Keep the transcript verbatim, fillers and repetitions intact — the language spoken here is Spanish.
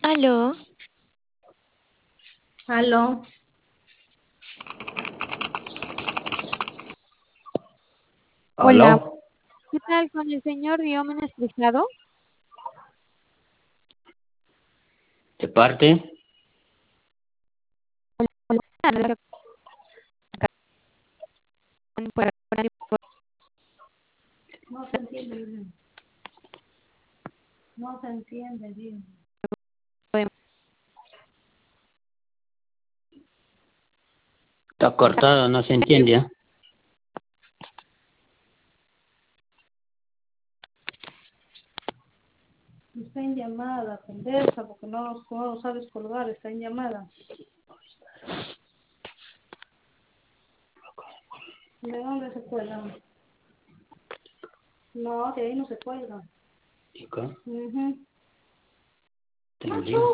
Aló, Aló, Hola, Aló, ¿qué tal con el señor Diómenes Preciado? de parte, no se entiende bien. No se entiende bien. está cortado, no se entiende. ¿Eh? Está en llamada, conversa, porque no, no sabes colgar, está en llamada. ¿De dónde se cuelga? No, de ahí no se cuelga. ¿Y acá? Ujú. Te lo digo.